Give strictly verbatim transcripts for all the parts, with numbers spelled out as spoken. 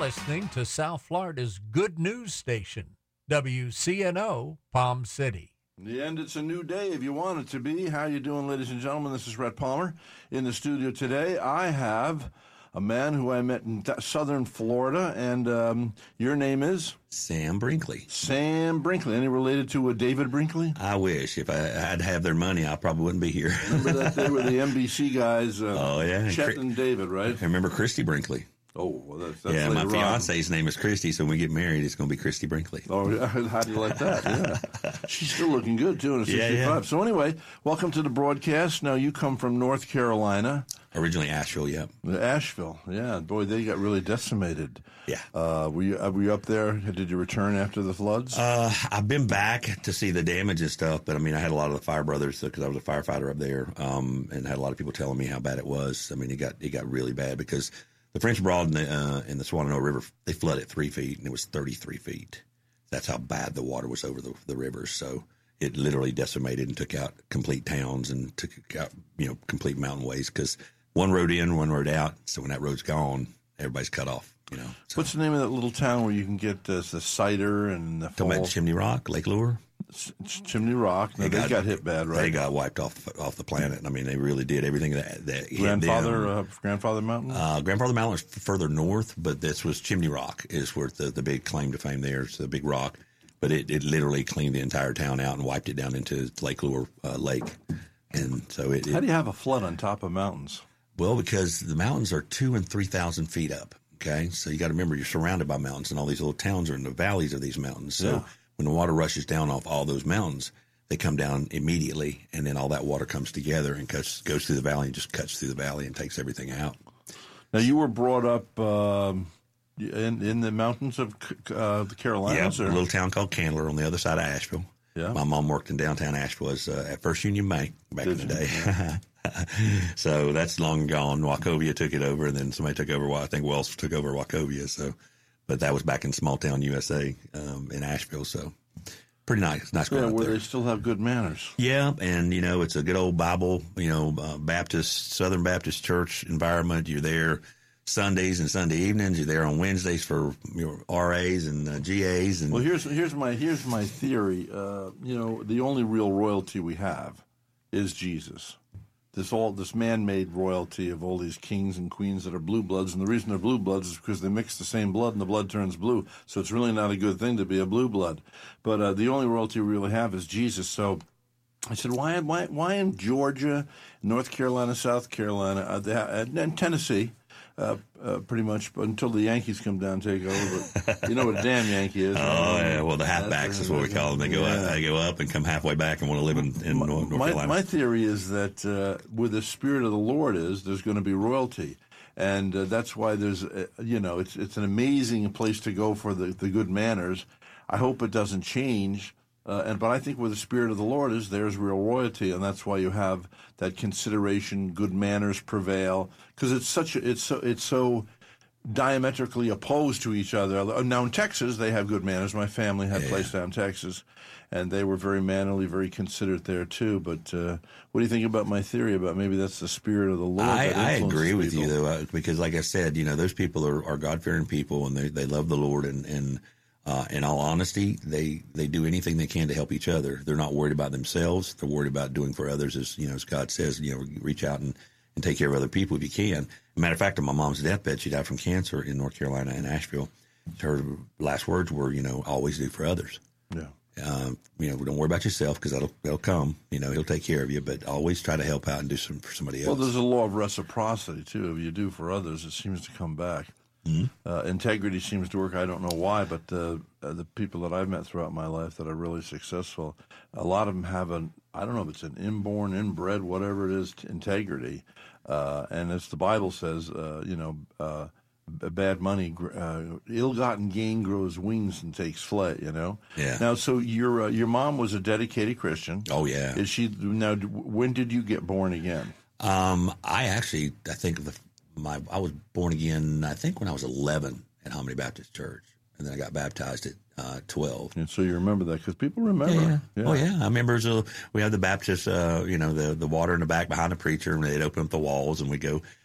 listening to South Florida's good news station, W C N O Palm City. In the end, it's a new day if you want it to be. How you doing, ladies and gentlemen? This is Rhett Palmer. In the studio today, I have a man who I met in southern Florida, and um, your name is? Sam Brinkley. Sam Brinkley. Any related to uh, David Brinkley? I wish. If I had to have their money, I probably wouldn't be here. Remember that they were the N B C guys? Uh, oh, yeah. Chet and David, right? I remember Christy Brinkley. Oh, well, that's, that's yeah, my fiance's on. name is Christy, so when we get married, it's going to be Christy Brinkley. Oh, yeah. How do you like that? Yeah. She's still looking good, too, in a sixty-five. Yeah, yeah. So anyway, welcome to the broadcast. Now, you come from North Carolina. Originally Asheville, yeah. Asheville, yeah. Boy, they got really decimated. Yeah. Uh, were you, uh, were you up there? Did you return after the floods? Uh, I've been back to see the damage and stuff, but, I mean, I had a lot of the fire brothers because I was a firefighter up there, um, and had a lot of people telling me how bad it was. I mean, it got it got really bad because the French Broad and the, uh, and the Swannanoa River, they flooded three feet, and it was thirty-three feet. That's how bad the water was over the, the rivers. So it literally decimated and took out complete towns and took out, you know, complete mountain ways because one road in, one road out. So when that road's gone, everybody's cut off, you know. So. What's the name of that little town where you can get uh, the cider and the Talking about Chimney Rock, Lake Lure? Ch- Chimney Rock. No, they, got, they got hit bad, right? They got wiped off off the planet. I mean, they really did everything that that Grandfather uh, Grandfather Mountain. Uh, Grandfather Mountain is further north, but this was Chimney Rock is where the the big claim to fame there. It's the big rock, but it, it literally cleaned the entire town out and wiped it down into Lake Lure uh, Lake. And so it, it. How do you have a flood on top of mountains? Well, because the mountains are two and three thousand feet up. Okay, so you got to remember you're surrounded by mountains, and all these little towns are in the valleys of these mountains. So. Yeah. When the water rushes down off all those mountains, they come down immediately, and then all that water comes together and cuts, goes through the valley and just cuts through the valley and takes everything out. Now, you were brought up um, in in the mountains of uh, the Carolinas? Yeah, or? a little town called Candler on the other side of Asheville. Yeah. My mom worked in downtown Asheville as, uh, at First Union Bank back Did in the day. So that's long gone. Wachovia took it over, and then somebody took over. I think Wells took over Wachovia, so... But that was back in small town U S A um, in Asheville, so pretty nice. Nice yeah, growing up where there. They still have good manners. Yeah, and, you know, it's a good old Bible, you know, uh, Baptist, Southern Baptist church environment. You're there Sundays and Sunday evenings. You're there on Wednesdays for your R As and uh, G As. And well, here's here's my here's my theory. Uh, you know, the only real royalty we have is Jesus. This all this man-made royalty of all these kings and queens that are blue bloods, and the reason they're blue bloods is because they mix the same blood and the blood turns blue. So it's really not a good thing to be a blue blood. But uh, the only royalty we really have is Jesus. So I said, why why why in Georgia, North Carolina, South Carolina, uh, they have, and Tennessee, uh, uh, pretty much, but until the Yankees come down and take over. But you know what a damn Yankee is. Oh, right? yeah. Well, the halfbacks is what we call them. They go yeah. up, they go up and come halfway back and want to live in, in my, North my, Carolina. My theory is that uh, where the Spirit of the Lord is, there's going to be royalty. And uh, that's why there's, uh, you know, it's it's an amazing place to go for the, the good manners. I hope it doesn't change. Uh, and but I think where the Spirit of the Lord is, there's real royalty, and that's why you have that consideration, good manners prevail, because it's such a, it's so it's so diametrically opposed to each other. Now in Texas, they have good manners. My family had a yeah. place down in Texas, and they were very mannerly, very considerate there too. But uh, what do you think about my theory about maybe that's the Spirit of the Lord? I, that I agree people? with you though, because like I said, you know, those people are, are God-fearing people, and they they love the Lord, and and. Uh, in all honesty, they, they do anything they can to help each other. They're not worried about themselves. They're worried about doing for others, as you know, as God says, you know, reach out and, and take care of other people if you can. Matter of fact, on my mom's deathbed, she died from cancer in North Carolina in Asheville. Her last words were, you know, always do for others. Yeah. Um, you know, don't worry about yourself because that'll, that'll come. You know, he'll take care of you, but always try to help out and do some for somebody else. Well, there's a law of reciprocity, too. If you do for others, it seems to come back. Mm-hmm. Uh, integrity seems to work. I don't know why, but uh, uh, the people that I've met throughout my life that are really successful, a lot of them have an, I don't know if it's an inborn, inbred, whatever it is, t- integrity. Uh, and as the Bible says, uh, you know, uh, bad money, uh, ill-gotten gain grows wings and takes flight, you know? Yeah. Now, so your uh, your mom was a dedicated Christian. Oh, yeah. Is she, now, when did you get born again? Um, I actually, I think the My, I was born again, I think, when I was eleven at Hominy Baptist Church, and then I got baptized at uh, twelve. And so you remember that because people remember. Yeah, yeah. Yeah. Oh, yeah. I remember so we had the Baptist, uh, you know, the, the water in the back behind the preacher, and they'd open up the walls, and we go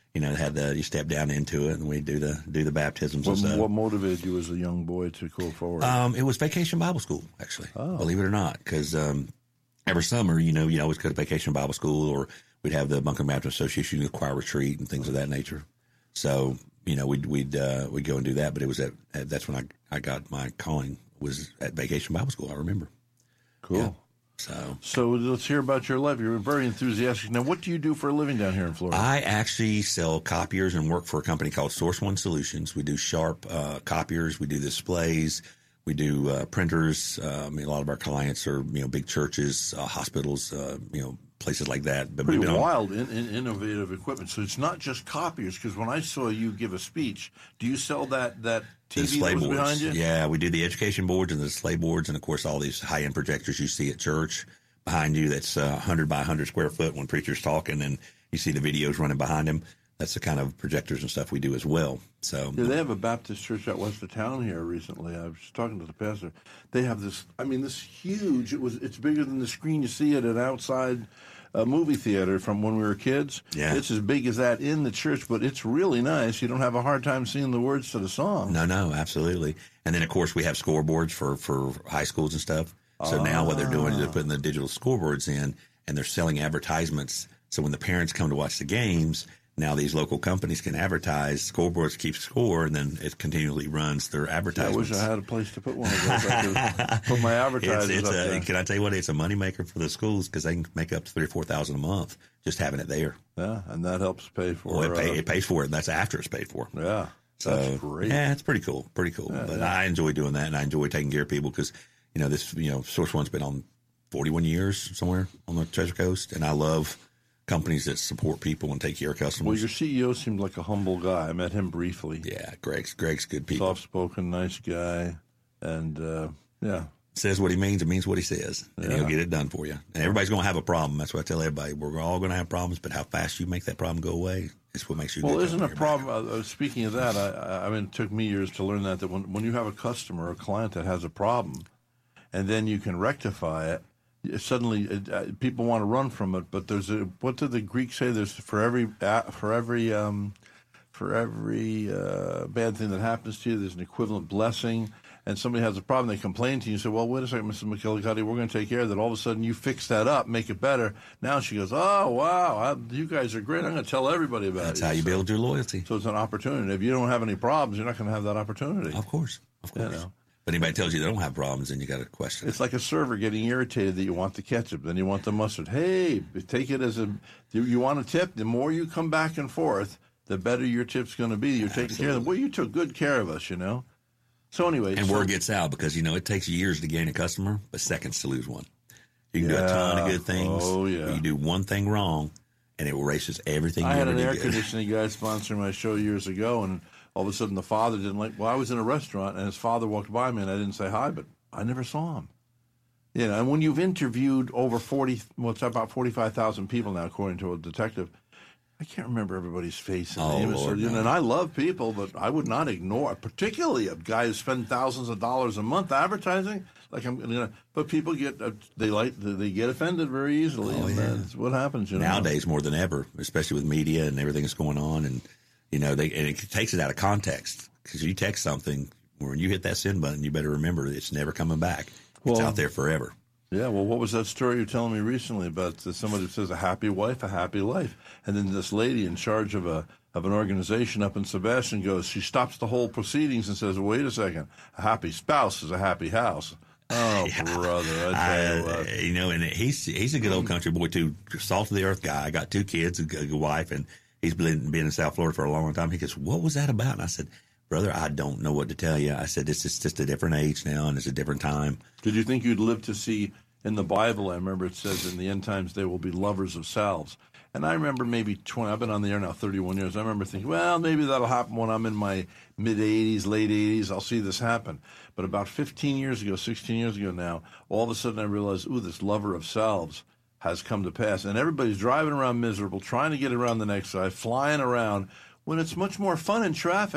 you know, had the you step down into it, and we do the do the baptisms What, and stuff. what motivated you as a young boy to go forward? Um, it was Vacation Bible School, actually, Oh. believe it or not, because um, every summer, you know, you always go to Vacation Bible School, or we'd have the Bunker Baptist Association choir retreat and things of that nature. So, you know, we'd we'd uh, we'd go and do that. But it was at, at that's when I I got my calling was at Vacation Bible School. I remember. Cool. Yeah. So, So let's hear about your life. You're very enthusiastic. Now, what do you do for a living down here in Florida? I actually sell copiers and work for a company called Source One Solutions. We do sharp uh, copiers. We do displays. We do uh, printers. Uh, I mean, a lot of our clients are, you know, big churches, uh, hospitals, uh, you know, places like that. But Pretty we've been on- wild, in, in, innovative equipment. So it's not just copiers, because when I saw you give a speech, do you sell that, that T The V display that was boards. behind you? Yeah, we do the education boards and the display boards, and of course all these high-end projectors you see at church behind you. That's uh, one hundred by one hundred square foot when preacher's talking, and you see the videos running behind him. That's the kind of projectors and stuff we do as well. So Yeah, they have a Baptist church out west of town here recently. I was talking to the pastor. They have this. I mean, this huge. It was. It's bigger than the screen you see at an outside uh, movie theater from when we were kids. Yeah. It's as big as that in the church, but it's really nice. You don't have a hard time seeing the words to the song. no, no, absolutely. And then of course we have scoreboards for for high schools and stuff. So now what they're doing is they're putting the digital scoreboards in, and they're selling advertisements. So when the parents come to watch the games, now these local companies can advertise. Scoreboards keep score, and then it continually runs their I advertisements. wish I had a place to put one of those. I could put my It's, advertisers it's up a, there. can I tell you what? It's a moneymaker for the schools because they can make up to three or four thousand a month just having it there. Yeah, and that helps pay for. Well, it, pay, uh, it pays for it, and that's after it's paid for. yeah, So that's great. yeah, it's pretty cool, pretty cool. Yeah, but yeah. I enjoy doing that, and I enjoy taking care of people because you know this, you know, Source One's been on forty-one years somewhere on the Treasure Coast, and I love companies that support people and take care of customers. Well, your C E O seemed like a humble guy. I met him briefly. yeah, Greg's Greg's good people. Soft-spoken, nice guy, and uh, yeah, Says what he means and means what he says, and Yeah. he'll get it done for you. And everybody's going to have a problem. That's what I tell everybody. We're all going to have problems, but how fast you make that problem go away is what makes you. well, good isn't a customer back. problem? Uh, speaking of that, I, I I mean, it took me years to learn that that when when you have a customer or a client that has a problem, and then you can rectify it, suddenly it, uh, people want to run from it. But there's a what did the Greeks say? There's for every uh, for every um, for every uh, bad thing that happens to you, there's an equivalent blessing. And somebody has a problem, they complain to you. You say, well, wait a second, Missus McGillicuddy, we're going to take care of that. All of a sudden, you fix that up, make it better. Now she goes, oh, wow, I, you guys are great. I'm going to tell everybody about That's it. how you So- build your loyalty. So it's an opportunity. If you don't have any problems, you're not going to have that opportunity. Of course, of You course. know. But anybody tells you they don't have problems, then you got to question it. It's like a server getting irritated that you want the ketchup, then you want the mustard. Hey, take it as a, you you want a tip? The more you come back and forth, the better your tip's going to be. You're taking care of them. Well, you took good care of us, you know. So anyway, And so, word gets out because, you know, it takes years to gain a customer, but seconds to lose one. You can do a ton of Yeah. good things. Oh, yeah. But you do one thing wrong, and it erases everything I you had ever an did air good. conditioning guy sponsoring my show years ago, and all of a sudden the father didn't like. Well, I was in a restaurant, and his father walked by me, and I didn't say hi, but I never saw him. You know, and when you've interviewed over forty, well, it's about forty-five thousand people now, according to a detective. I can't remember everybody's face and Oh, name. Lord, So, you know, no. and I love people, but I would not ignore, particularly a guy who spends thousands of dollars a month advertising. Like I'm, you know, but people get uh, they like they get offended very easily, Oh, and yeah. that's what happens. You know, Nowadays more than ever, especially with media and everything that's going on, and you know, they and it takes it out of context because you text something when you hit that send button, you better remember it's never coming back. It's Well, out there forever. Yeah, well, what was that story you were telling me recently about uh, somebody who says a happy wife, a happy life, and then this lady in charge of a of an organization up in Sebastian goes, she stops the whole proceedings and says, "Wait a second, a happy spouse is a happy house." Oh, brother, I tell you I, what. you know, and he's he's a good old country boy too, salt of the earth guy. I got two kids, a good wife, and he's been been in South Florida for a long time. He goes, "What was that about?" And I said, "Brother, I don't know what to tell you." I said, "This is just a different age now, and it's a different time." Did you think you'd live to see in the Bible? I remember it says in the end times they will be lovers of selves. And I remember maybe twenty, I've been on the air now thirty-one years. I remember thinking, well, maybe that'll happen when I'm in my mid-eighties, late eighties. I'll see this happen. But about fifteen years ago, sixteen years ago now, all of a sudden I realized, ooh, this lover of selves has come to pass. And everybody's driving around miserable, trying to get around the next side, flying around, when it's much more fun in traffic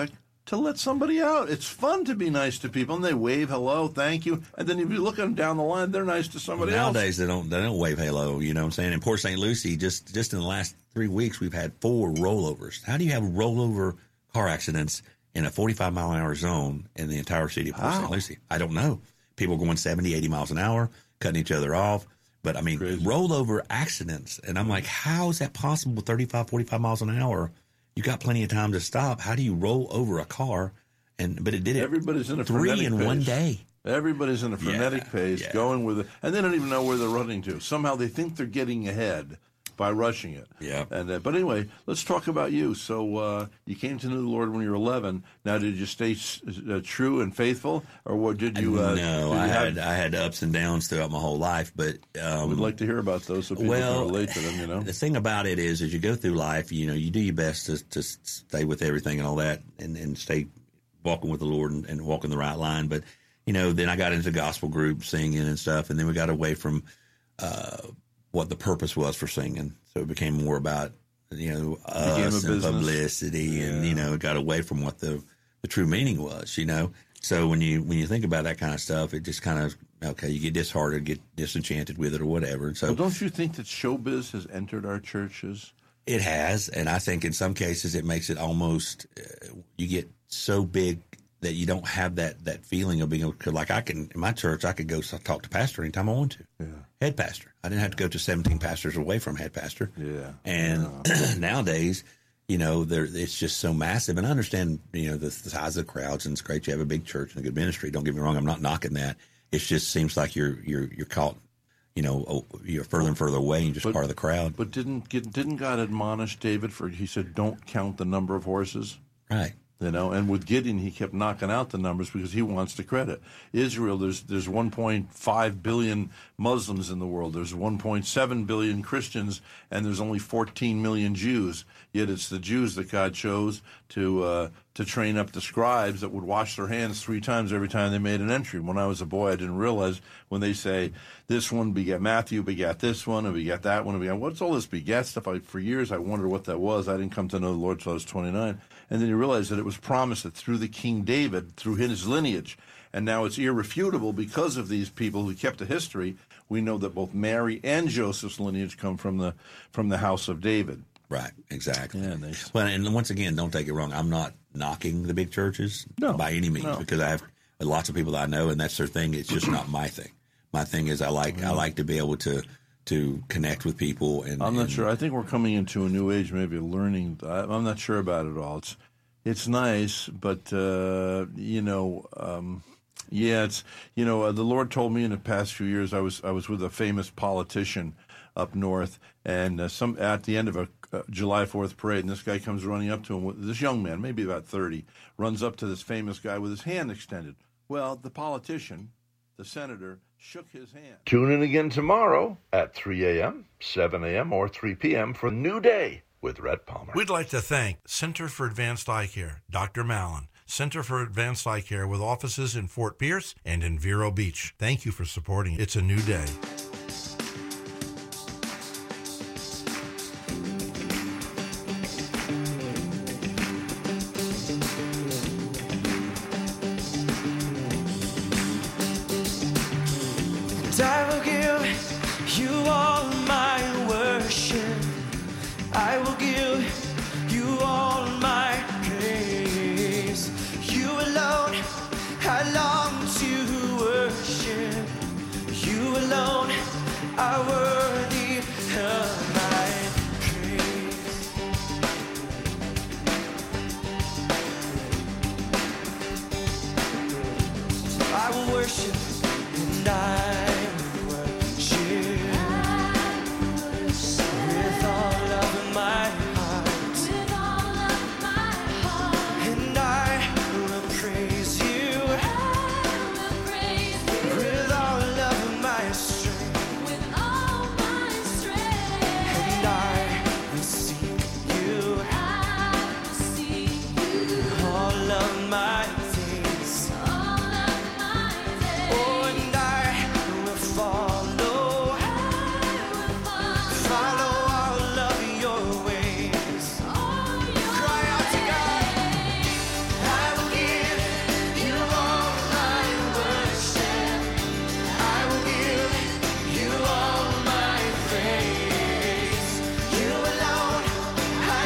to let somebody out. It's fun to be nice to people, and they wave hello, thank you, and then if you look at them down the line, they're nice to somebody well, else. Nowadays, they don't they don't wave hello. You know what I'm saying? In Port Saint Lucie, just just in the last three weeks, we've had four rollovers. How do you have rollover car accidents in a forty-five mile an hour zone in the entire city of Port Saint Lucie? I don't know. People going seventy, eighty miles an hour, cutting each other off. But I mean, Crazy. rollover accidents, and I'm like, how is that possible? thirty-five, forty-five miles an hour. You got plenty of time to stop. How do you roll over a car? And but it did it. Everybody's in a three in pace. one day. Everybody's in a frenetic yeah, pace, yeah. going with it, and they don't even know where they're running to. Somehow they think they're getting ahead by rushing it. Yeah. And uh, but anyway, let's talk about you. So uh, you came to know the Lord when you were eleven. Now, did you stay uh, true and faithful, or what did you? Uh, no, did I you had have... I had ups and downs throughout my whole life, but um, we'd like to hear about those so people well, can relate to them. You know, the thing about it is, as you go through life, you know, you do your best to to stay with everything and all that, and, and stay walking with the Lord and, and walking the right line. But you know, then I got into the gospel group singing and stuff, and then we got away from uh, what the purpose was for singing. So it became more about, you know, us and publicity, yeah. and, you know, it got away from what the, the true meaning was, you know. So when you when you think about that kind of stuff, it just kind of, okay, you get disheartened, get disenchanted with it or whatever. And so, well, don't you think that showbiz has entered our churches? It has, and I think in some cases it makes it almost, uh, you get so big that you don't have that, that feeling of being, like I can, in my church, I could go talk to pastor anytime I want to. Yeah. Head pastor. I didn't have to go to seventeen pastors away from head pastor. Yeah. And yeah. nowadays, you know, there it's just so massive. And I understand, you know, the, the size of the crowds, and it's great you have a big church and a good ministry. Don't get me wrong. I'm not knocking that. It just seems like you're, you're, you're caught, you know, you're further and further away and you're just but, part of the crowd. But didn't, didn't God admonish David for, he said, don't count the number of horses? Right. You know, and with Gideon, he kept knocking out the numbers because he wants the credit. Israel, there's there's one point five billion Muslims in the world. There's one point seven billion Christians, and there's only fourteen million Jews. Yet it's the Jews that God chose to uh, to train up the scribes that would wash their hands three times every time they made an entry. When I was a boy, I didn't realize when they say this one begat Matthew, begat this one, and begat that one, and begat what's all this begat stuff? I, for years, I wondered what that was. I didn't come to know the Lord until I was twenty-nine. And then you realize that it was promised that through the King David, through his lineage, and now it's irrefutable because of these people who kept the history. We know that both Mary and Joseph's lineage come from the from the house of David. Right, exactly. Yeah, nice. Well, and once again, don't take it wrong. I'm not knocking the big churches no, by any means no. because I have lots of people that I know, and that's their thing. It's just not my thing. My thing is I like mm-hmm. I like to be able to to connect with people. And I'm not and, sure. I think we're coming into a new age, maybe learning. I'm not sure about it all. It's it's nice, but uh, you know, um, yeah, it's you know, uh, the Lord told me in the past few years. I was I was with a famous politician up north, and uh, some at the end of a uh, July fourth parade, and this guy comes running up to him. This young man, maybe about thirty, runs up to this famous guy with his hand extended. Well, the politician, the senator, shook his hand. Tune in again tomorrow at three a.m., seven a.m., or three p.m. for New Day with Rhett Palmer. We'd like to thank Center for Advanced Eye Care, Doctor Mallon, Center for Advanced Eye Care with offices in Fort Pierce and in Vero Beach. Thank you for supporting It's a New Day. I will give you all my worship. I will give you all my praise. You alone I long to worship. You alone are worthy of my praise. I will worship.